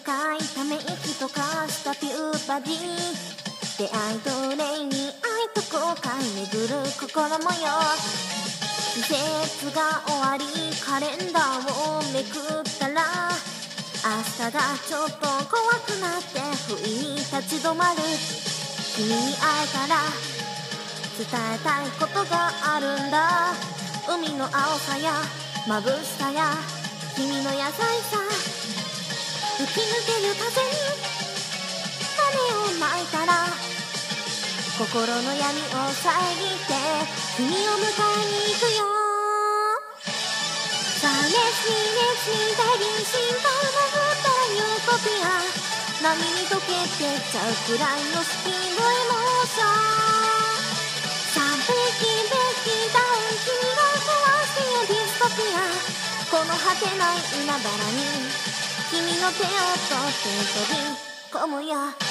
深いため息とかしたピューバディ、出会いと恋に愛と後悔巡る心模様。季節が終わりカレンダーをめくったら、明日がちょっと怖くなって不意に立ち止まる。君に会えたら伝えたいことがあるんだ。海の青さや眩しさや君の優しさ、吹き抜ける風に種をまいたら、心の闇を遮って君を迎えに行くよ。さあレスに大変心配も降ったらユートピア、波に溶けてっちゃうくらいのスピードエモーション。さあベッキーダウン、君が壊してよディストピア、この果てない海原に君の手を取って飛び込むよ。